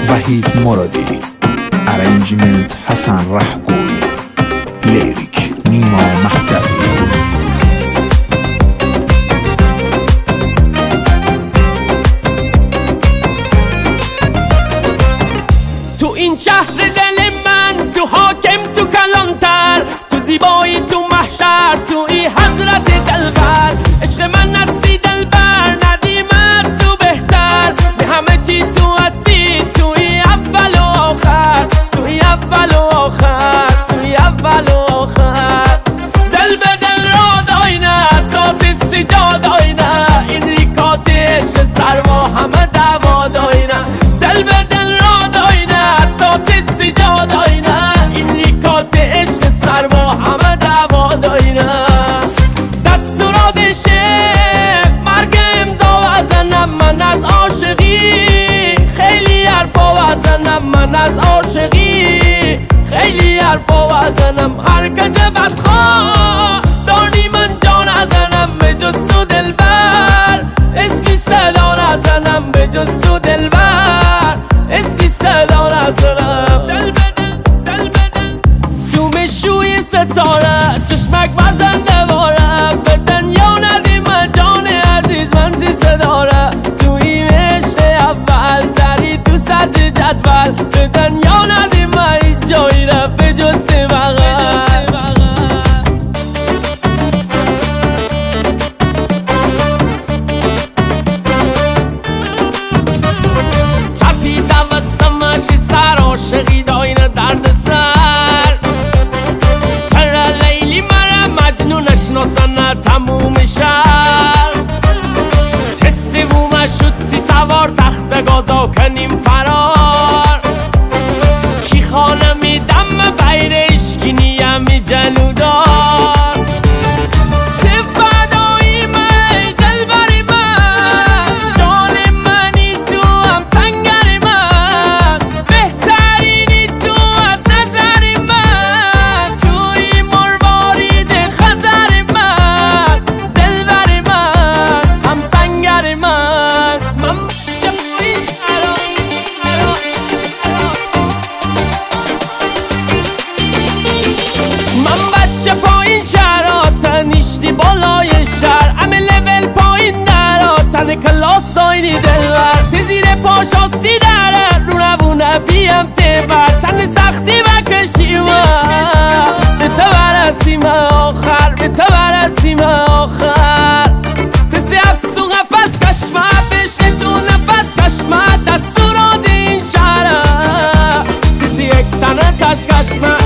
وحید مرادی، ارنجمنت حسن رهگوی، لیریک نیما مهدوی. تو این شهر دل من، تو حاکم، تو کلانتر، تو زیبایی، تو محشر، تو ای حضرت دلبر. عشق من نستی دلبر، ندیم از تو بهتر، به همه چی تو هستی، تو ای اول و آخر، تو ای اول و آخر، تو ای اول و آخر. دل به دل را داینه، تا تسی جا داینه، این ریکات عشق سرما همه دوا داینه. دل به دل را داینه، تا تسی جا داینه، این ریکات عشق سرما همه دوا داینه. دستوراتشه مرگ امضا وزنم من از عاشقی، خیلی حرفا وزنم من از عاشقی، خیلی حرفا وزنم. حرکت بدخواه دانی من جا نزنم به جز تو دلبر، اسمی صدا نزنم به جز تو دلبر، اسمی صدا نزنم. دل به دل، دل به دل، تو مشوی ستاره، چشمک بزنده واره، به دنیا ندی من جان عزیز من دیسه داره. تو این عشق اول داری تو صد جدول، به دنیا ندی من هیچ جایی را به جز بغل. چپی دوستمشی سر عاشقی داینه درد سر، تر لیلی مرا مجنون نشناسن تموم شهر. تسی بومه شدی سوار تخت گازا کنیم فرار، کی خانه میدم بیر اشکی نیمی جلودار. تفدایی من دلبری من، جان منی تو هم سنگری من، بهترینی تو از نظری من، توی مروارید خزری من، دلبری من هم سنگری من. من بچه پایین شهرها تنیشتی بالای شهر، همه لول پایین درها تن کلاس آینی دلور. زیر پاشاسی داره رو روونه بیم تبر، تن سختی و کشیم به تو برسیم آخر، به تو برسیم آخر. کسی افسو قفص کشمه بشه تو نفس کشمه، دستورات این شهره کسی یک تنه تش کشمه.